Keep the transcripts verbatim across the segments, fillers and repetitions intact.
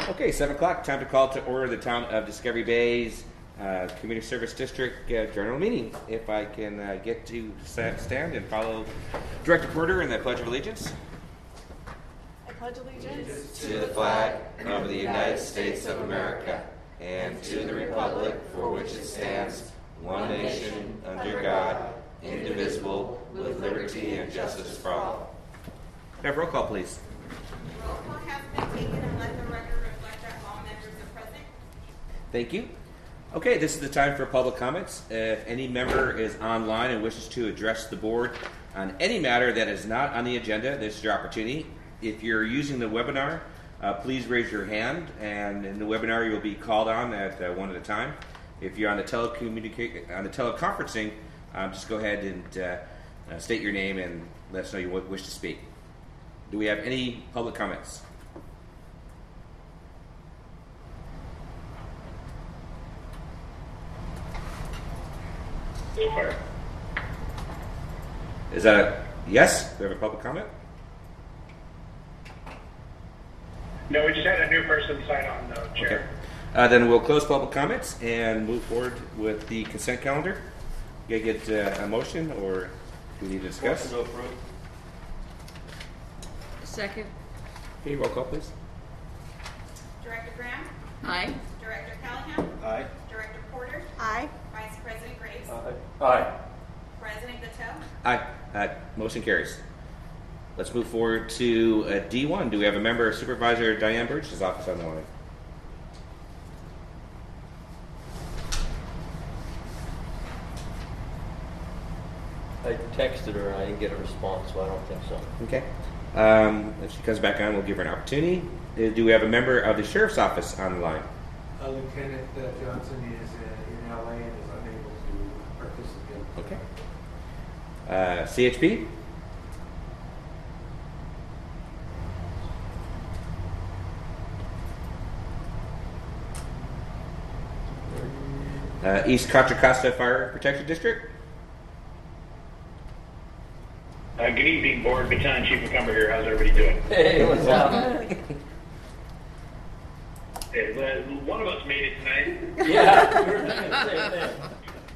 Okay, seven o'clock, time to call to order the Town of Discovery Bay's uh, Community Service District uh, General Meeting. If I can uh, get to stand and follow Director Porter in the Pledge of Allegiance. I pledge allegiance to the flag of the United States of America and to the republic for which it stands, one nation, under God, indivisible, with liberty and justice for all. Have roll call, please. Roll call has been taken and let the record reflect that all members are present. Thank you. Okay, this is the time for public comments. If any member is online and wishes to address the board on any matter that is not on the agenda, this is your opportunity. If you're using the webinar, uh, please raise your hand, and in the webinar you'll be called on at uh, one at a time. If you're on the telecommunica- on the teleconferencing, um, just go ahead and uh, uh, state your name and let us know you wish to speak. Do we have any public comments? Is that a yes? Do we have a public comment? No, we just had a new person sign on, though, Chair. Okay. Uh, then we'll close public comments and move forward with the consent calendar. You get uh, a motion, or do we need to discuss? Second. Okay, roll call, please. Director Graham? Aye. Director Callahan? Aye. Director Porter? Aye. Vice President Graves? Aye. Aye. President Gateau? Aye. Uh, motion carries. Let's move forward to uh, D one. Do we have a member, Supervisor Diane Burgess' office on the line? I texted her and I didn't get a response, so I don't think so. Okay. Um, if she comes back on, we'll give her an opportunity. Uh, do we have a member of the Sheriff's Office on the line? Uh, Lieutenant uh, Johnson is uh, in L A and is unable to participate. Okay. Uh, C H P? Uh, East Contra Costa Fire Protection District? Uh, good evening, Board. Battalion Chief McCumber here. How's everybody doing? Hey, what's up? Hey, uh, one of us made it tonight. Yeah, we were thinking the same thing.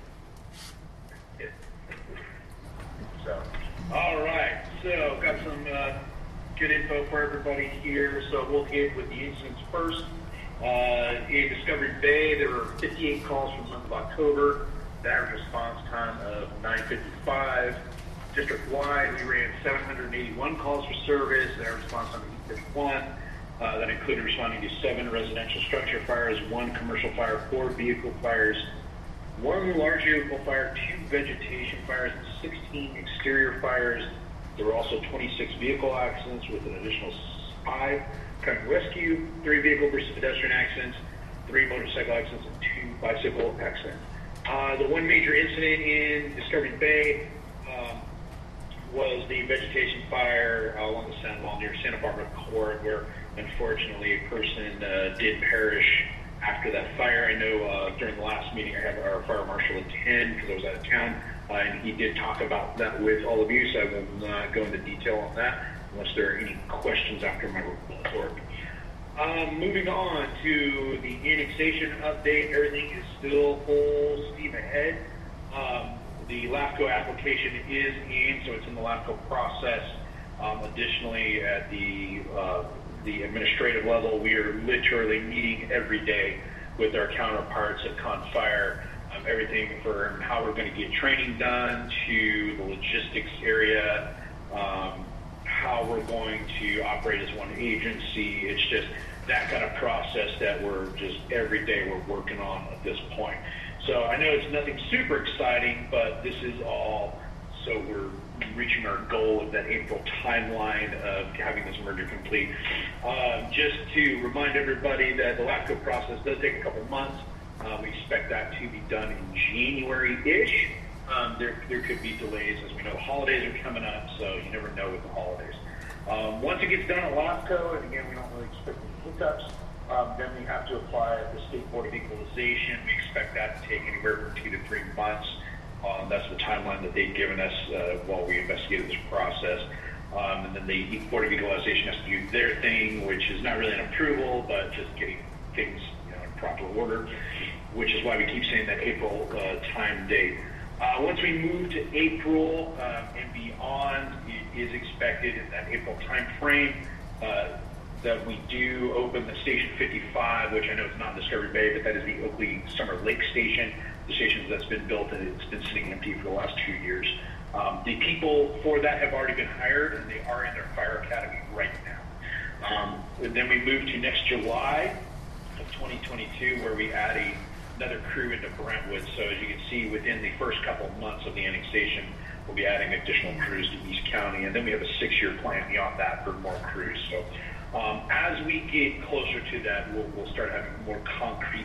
So, all right. So, got some uh, good info for everybody here. So, we'll get with the incidents first. Uh, in Discovery Bay, there were fifty-eight calls for the month of October. The average response time of nine fifty-five. District-wide, we ran seven hundred eighty-one calls for service. The average response time of eight fifty-one. Uh, that included responding to seven residential structure fires, one commercial fire, four vehicle fires, one large vehicle fire, two vegetation fires, and sixteen exterior fires. There were also twenty-six vehicle accidents with an additional five kind of rescue, three vehicle versus pedestrian accidents, three motorcycle accidents, and two bicycle accidents. Uh, the one major incident in Discovery Bay um, was the vegetation fire along the San Wall near Santa Barbara Court, where unfortunately a person uh, did perish after that fire. I know uh, during the last meeting I had our fire marshal attend because I was out of town, uh, and he did talk about that with all of you, so I will not go into detail on that unless there are any questions after my report. Um, moving on to the annexation update, everything is still full steam ahead. Um, the LAFCO application is in, so it's in the LAFCO process. Um, additionally, at the uh, the administrative level, we are literally meeting every day with our counterparts at ConFire. Um, everything from how we're going to get training done to the logistics area, um, how we're going to operate as one agency. It's just that kind of process that we're just every day we're working on at this point. So I know it's nothing super exciting, but this is all so we're reaching our goal of that April timeline of having this merger complete. Uh, just to remind everybody that the LAFCO process does take a couple months. Uh, we expect that to be done in January-ish. Um, there, there could be delays. As we know, the holidays are coming up, so you never know with the holidays. Um, once it gets done at LAFCO, and again, we don't really expect any hiccups, um, then we have to apply at the State Board of Equalization. We expect that to take anywhere from two to three months. Um, that's the timeline that they've given us uh, while we investigated this process. Um, and then the Board of Equalization has to do their thing, which is not really an approval, but just getting things, you know, in proper order, which is why we keep saying that April uh, time date. Uh, once we move to April um, and beyond, it is expected in that April time frame uh, that we do open the Station fifty-five, which I know is not Discovery Bay, but that is the Oakley Summer Lake Station, the station that's been built and it's been sitting empty for the last two years. Um, the people for that have already been hired, and they are in their fire academy right now. Um, and then we move to next July of twenty twenty-two, where we add a, another crew into Brentwood. So as you can see, within the first couple of months of the annexation, we'll be adding additional crews to East County, and then we have a six-year plan beyond that for more crews. So um, as we get closer to that, we'll, we'll start having more concrete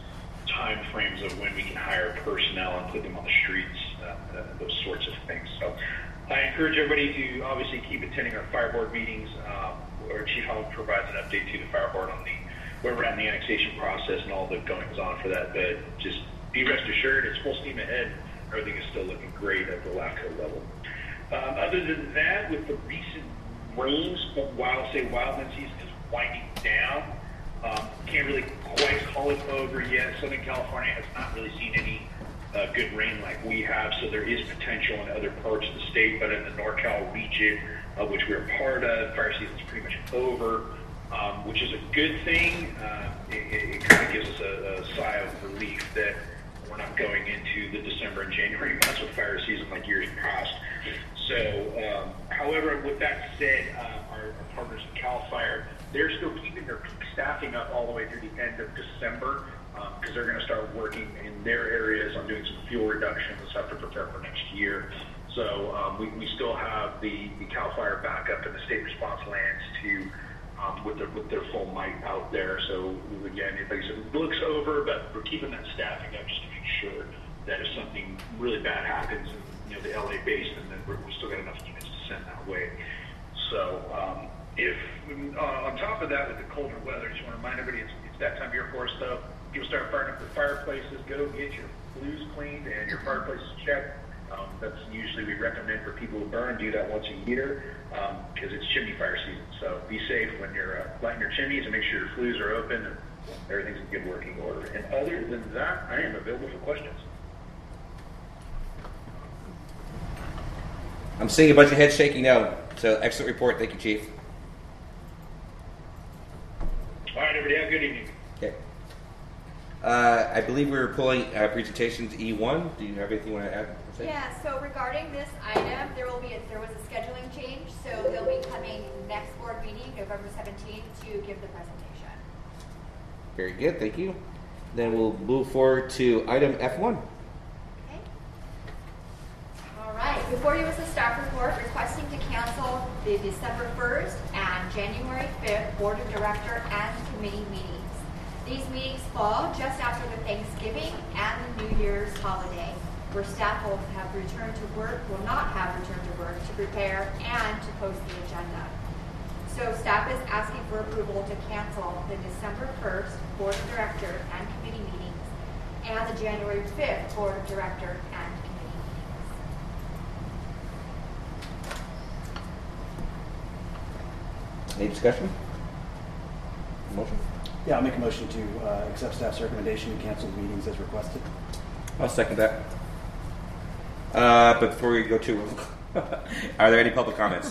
time frames of when we can hire personnel and put them on the streets, uh, uh, those sorts of things. So I encourage everybody to obviously keep attending our fire board meetings, um, where Chief Holland provides an update to the fire board on the where we're at in the annexation process and all the goings on for that. But just be rest assured, it's full steam ahead. Everything is still looking great at the LAFCO level. Um, other than that, with the recent rains, while say wildland season is winding down, Um, can't really quite call it over yet. Southern California has not really seen any uh, good rain like we have, so there is potential in other parts of the state, but in the NorCal region, uh, which we're part of, fire season's pretty much over, um, which is a good thing. Uh, it it, it kind of gives us a, a sigh of relief that we're not going into the December and January months with fire season like years past. So, um, however, with that said, uh, our, our partners in CAL FIRE, they're still keeping their peak staffing up all the way through the end of December, because um, they're going to start working in their areas on doing some fuel reductions and stuff to prepare for next year. So um, we, we still have the, the CAL FIRE backup and the state response lands to um, with their with their full might out there. So again, like I said, it looks over, but we're keeping that staffing up just to make sure that if something really bad happens in, you know, the L A basin, then we're, we've still got enough units to send that way. So um, if uh, on top of that, with the colder weather, just want to remind everybody, it's, it's that time of year for us though. People start firing up their fireplaces. Go get your flues cleaned and your fireplaces checked. Um, that's usually we recommend for people who burn, do that once a year because um, it's chimney fire season. So be safe when you're uh, lighting your chimneys and make sure your flues are open and everything's in good working order. And other than that, I am available for questions. I'm seeing a bunch of heads shaking now. So excellent report. Thank you, Chief. All right, everybody, have a good evening. Okay. Uh, I believe we were pulling uh, presentations E one. Do you have anything you want to add? Yeah, so regarding this item, there will be a, there was a scheduling change, so they'll be coming next board meeting, November seventeenth, to give the presentation. Very good, thank you. Then we'll move forward to item F one. Okay. All right, before you was a staff report requesting to cancel the December first and January fifth Board of Director and Committee meetings. These meetings fall just after the Thanksgiving and the New Year's holiday, where staff will have returned to work, will not have returned to work to prepare and to post the agenda. So staff is asking for approval to cancel the December first Board of Director and Committee meetings and the January fifth Board of Director and Committee meetings. Any discussion? Motion? Yeah, I'll make a motion to uh, accept staff's recommendation to cancel the meetings as requested. I'll second that. Uh, but before we go to, are there any public comments?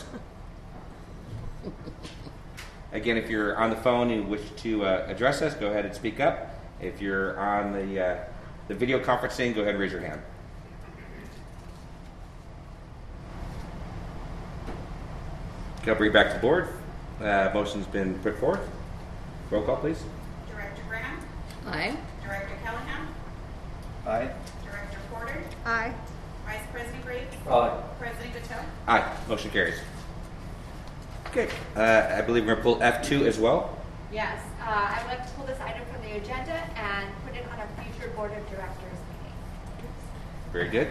Again, if you're on the phone and wish to uh, address us, go ahead and speak up. If you're on the uh, the video conferencing, go ahead and raise your hand. Okay, I'll bring it back to the board. Uh, motion's been put forth. Roll call, please. Director Graham, Aye. Director Callahan, Aye. Director Porter, Aye. Vice President Graves, Aye. President Patel. Aye. Motion carries. Okay. Uh, I believe we're going to pull F two as well. Yes, uh, I would like to pull this item from the agenda and put it on a future Board of Directors meeting. Very good.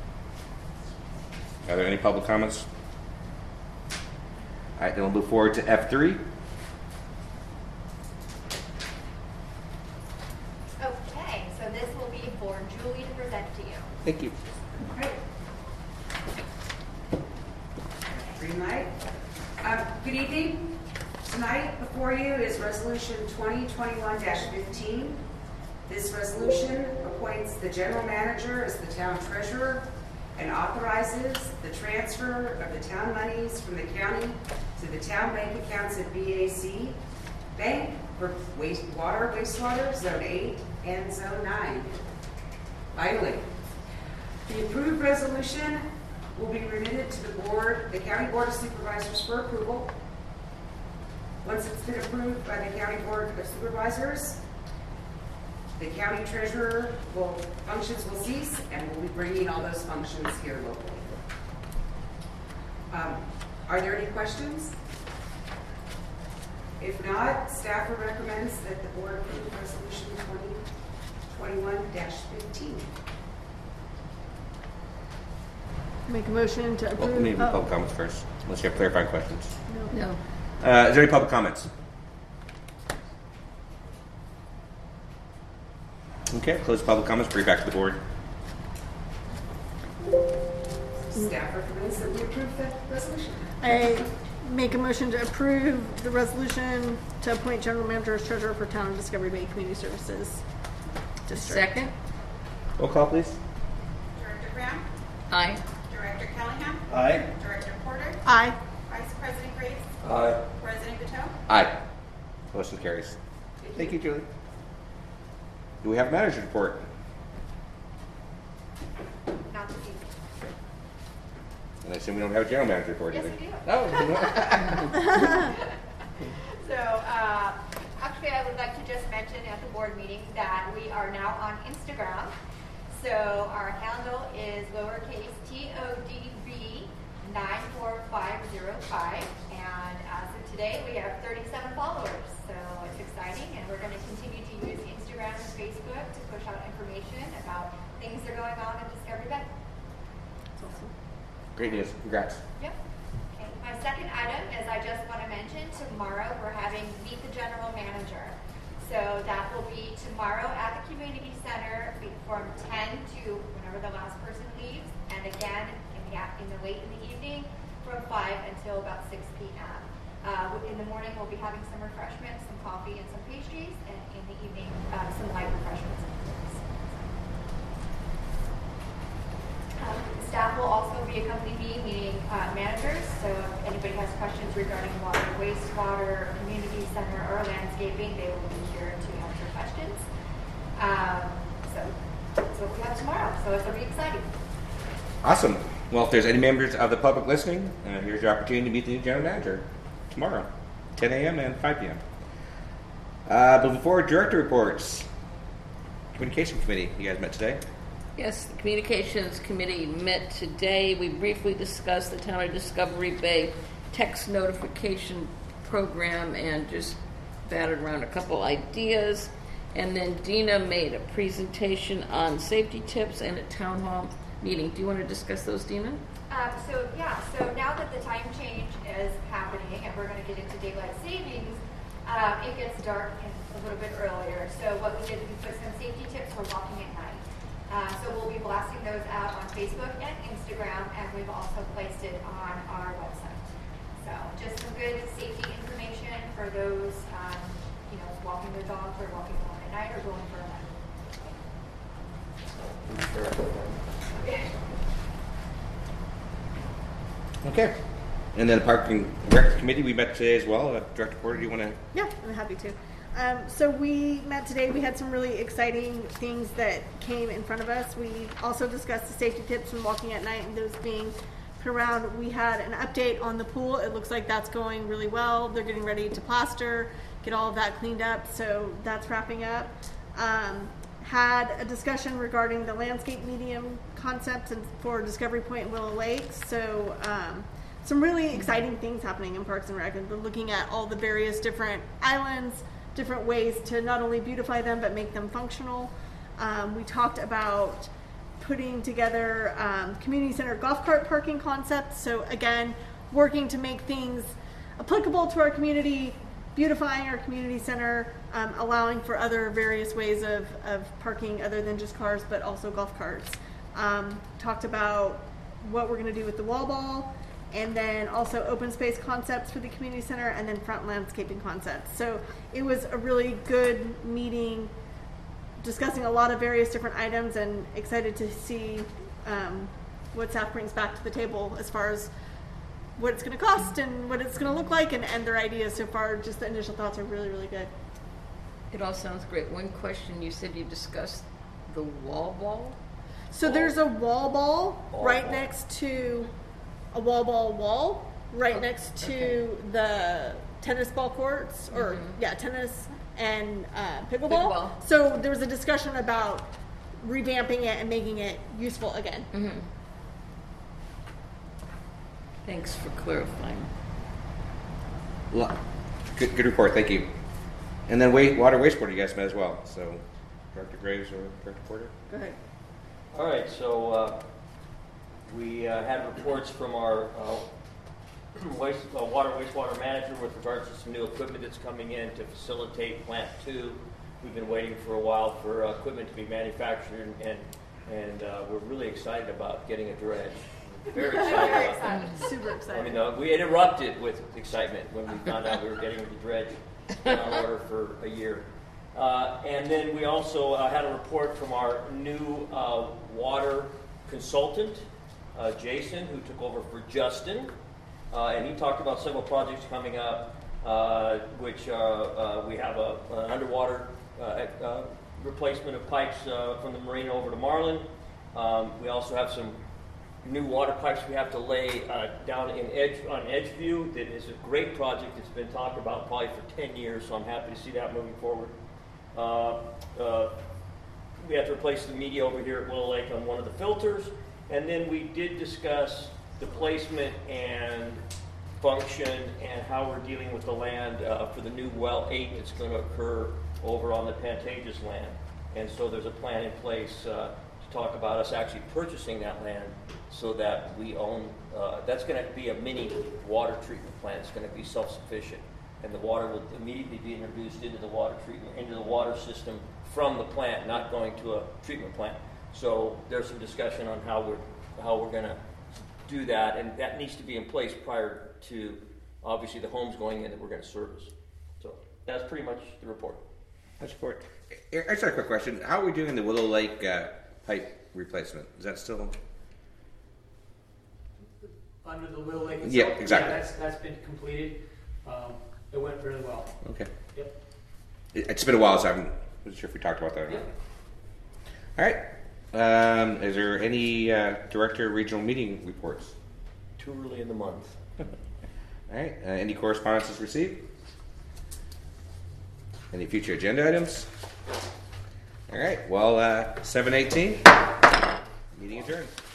Are there any public comments? All right, then we'll move forward to F three. Okay, so this will be for Julie to present to you. Thank you. Green light. Good evening. Tonight before you is Resolution twenty twenty-one dash fifteen. This resolution appoints the general manager as the town treasurer and authorizes the transfer of the town monies from the county to the town bank accounts at B A C Bank for waste, water, wastewater, Zone eight and Zone nine. Finally, the approved resolution will be remitted to the board, the County Board of Supervisors for approval. Once it's been approved by the County Board of Supervisors, the county treasurer will, functions will cease, and we'll be bringing all those functions here locally. Um, are there any questions? If not, staff recommends that the board approve resolution twenty twenty-one dash fifteen. Make a motion to Well, approve. we need oh, public comments first, unless you have clarifying questions. No. Uh, is there any public comments? Okay, close public comments, bring it back to the board. Staff recommends that we approve that resolution. I make a motion to approve the resolution to appoint general manager as treasurer for Town of Discovery Bay Community Services District. Second. Roll call, please. Director Graham, Aye. Director Callahan, Aye. Director Porter, Aye. Vice President Graves, Aye. President Bateau. Aye. Motion carries. Thank you, Julie. Do we have a manager's report? Not this evening. And I assume we don't have a general manager report Yes, either. we do. Oh. So, uh, actually, I would like to just mention at the board meeting that we are now on Instagram. So our handle is lowercase T O D B nine four five zero five, and as of today, we have thirty-seven followers. So it's exciting, and we're going to continue to use Instagram and Facebook to push out information about things that are going on in Discovery Bay. Great news. Congrats. Yep. Okay. My second item is I just want to mention tomorrow we're having Meet the General Manager. So that will be tomorrow at the community center from ten to whenever the last person leaves, and again in the in the late in the evening from five until about six p m Uh, in the morning we'll be having some refreshments, some coffee, and some pastries, and in the evening uh, some light refreshments. Um, staff will also be accompanying me, meeting uh, managers, so if anybody has questions regarding water, wastewater, community center, or landscaping, they will be here to answer questions. Um, so that's what we have tomorrow, so it's going to be exciting. Awesome. Well, if there's any members of the public listening, uh, here's your opportunity to meet the new general manager tomorrow, ten a m and five p m Uh, but before director reports, communication committee, you guys met today. Yes, the Communications Committee met today. We briefly discussed the Town of Discovery Bay text notification program and just batted around a couple ideas. And then Dina made a presentation on safety tips and a town hall meeting. Do you want to discuss those, Dina? Um, so yeah, so now that the time change is happening and we're going to get into daylight savings, um, it gets dark a little bit earlier. So what we did, we put some safety tips for walking at night. Uh, so we'll be blasting those out on Facebook and Instagram, and we've also placed it on our website. So just some good safety information for those, um, you know, walking their dogs or walking alone at night or going for a run. Okay. And then the parking rec committee, we met today as well. Uh, Director Porter, do you want to? Yeah, I'm happy to. Um, so we met today. We had some really exciting things that came in front of us. We also discussed the safety tips from walking at night and those being put around. We had an update on the pool. It looks like that's going really well. They're getting ready to plaster, get all of that cleaned up. So that's wrapping up. Um, had a discussion regarding the landscape medium concept and for Discovery Point and Willow Lake. So um, some really exciting things happening in Parks and Rec. And we're looking at all the various different islands, different ways to not only beautify them but make them functional. Um, we talked about putting together um, community center golf cart parking concepts. So again, working to make things applicable to our community, beautifying our community center, um, allowing for other various ways of, of parking other than just cars, but also golf carts. Um, talked about what we're going to do with the wall ball and then also open space concepts for the community center, and then front landscaping concepts. So it was a really good meeting, discussing a lot of various different items, and excited to see um, what staff brings back to the table as far as what it's going to cost and what it's going to look like, and, and their ideas so far. Just the initial thoughts are really, really good. It all sounds great. One question, you said you discussed the wall ball? So Ball. there's a wall ball Wall right ball. next to a wall ball wall, right Oh, next to okay. the tennis ball courts, or Mhm. yeah, tennis and uh, pickleball. Pickleball. So there was a discussion about revamping it and making it useful again. Mm-hmm. Thanks for clarifying. Lo- Good, good report. Thank you. And then wa- water wastewater, you guys met as well. So, Director Graves or Director Porter? Go ahead. All right, so uh, we uh, had reports from our uh, waste, uh, water wastewater manager with regards to some new equipment that's coming in to facilitate Plant Two. We've been waiting for a while for uh, equipment to be manufactured, and and, and uh, we're really excited about getting a dredge. Very excited Very about that. excited. Super I excited. mean, uh, we interrupted with excitement when we found out we were getting the dredge on order for a year. Uh, and then we also uh, had a report from our new uh, water consultant, uh, Jason, who took over for Justin. Uh, and he talked about several projects coming up, uh, which uh, uh, we have a, an underwater uh, uh, replacement of pipes uh, from the marina over to Marlin. Um, we also have some new water pipes we have to lay uh, down in Edge on Edgeview. That is a great project. It's been talked about probably for ten years, so I'm happy to see that moving forward. Uh, uh, we have to replace the media over here at Willow Lake on one of the filters, and then we did discuss the placement and function and how we're dealing with the land uh, for the new well eight that's going to occur over on the Pantages land. And so there's a plan in place uh, to talk about us actually purchasing that land so that we own, uh, that's going to be a mini water treatment plant. It's going to be self-sufficient. And the water will immediately be introduced into the water treatment, into the water system from the plant, not going to a treatment plant. So there's some discussion on how we're, how we're going to do that, and that needs to be in place prior to, obviously, the homes going in that we're going to service. So that's pretty much the report. That's report. I just had a quick question. How are we doing the Willow Lake uh, pipe replacement? Is that still? Under the Willow Lake itself? Yeah, exactly. Yeah, that's, that's been completed. Um, it went really well. Okay. Yep. It, it's been a while, so I wasn't sure if we talked about that or not. Yep. All right. Um, is there any uh, director regional meeting reports? Too early in the month. All right. Uh, any correspondences received? Any future agenda items? All right. Well, uh, seven eighteen. Meeting adjourned.